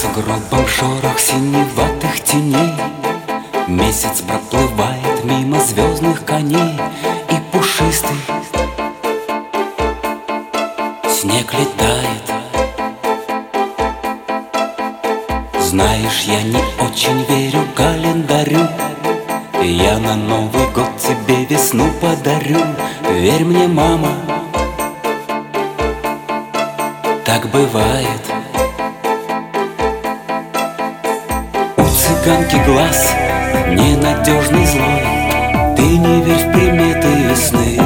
сугробом шорох синеватых теней. Месяц проплывает мимо звездных коней, и пушистый снег летает. Знаешь, я не очень верю календарю. Я на Новый год тебе весну подарю. Верь мне, мама, так бывает. У цыганки глаз ненадежный, злой. Ты не верь в приметы и сны.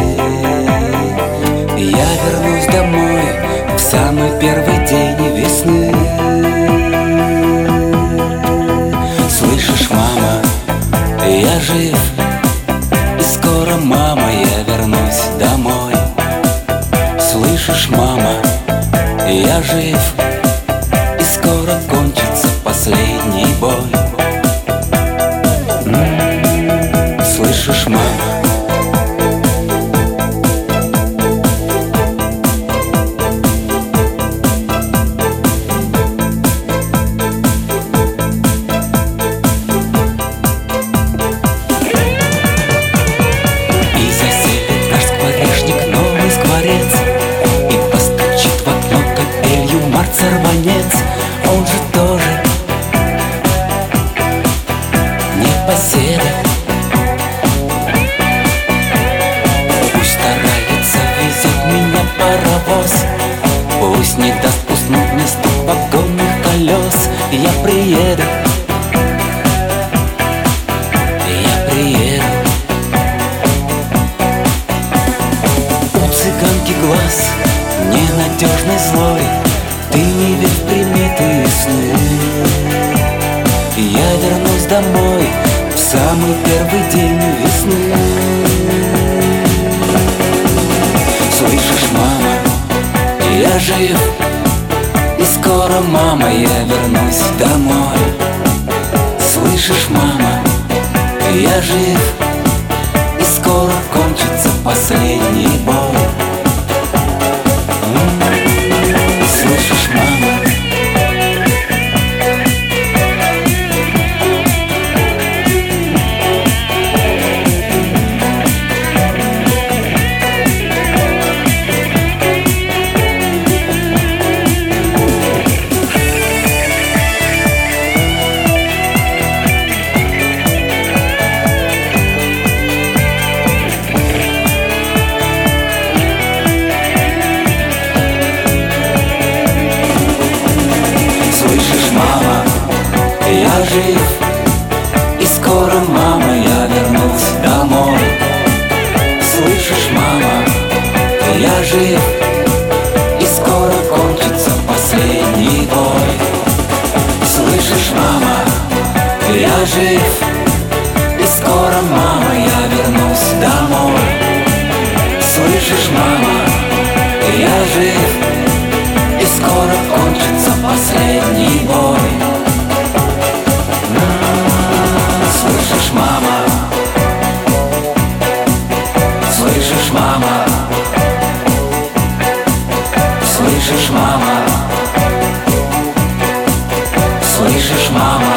Я вернусь домой в самый первый день весны. Слышишь, мама, я жив, и скоро, мама, я вернусь домой. Слышишь, мама, я жив, и скоро кончится последний бой. Слышишь, мама? Сорванец, он же тоже непоседа. Пусть старается, везет меня паровоз. Пусть не даст уснуть мне стук вагонных колес. Я приеду, я приеду. У цыганки глаз ненадежный, злой. Ты не верь в приметы и сны. Я вернусь домой в самый первый день весны. Слышишь, мама, я жив, и скоро, мама, я вернусь домой. Слышишь, мама, я жив, и скоро кончится последний бой. Слышишь, мама? Я жив, и скоро, мама, я вернусь домой. Слышишь, мама, я жив, и скоро кончится последний бой. Слышишь, мама, я жив, и скоро, мама, я вернусь домой. Слышишь, мама, я жив, и скоро кончится последний бой. Слышишь, мама? Слышишь, мама? Слышишь, мама? Слышишь, мама?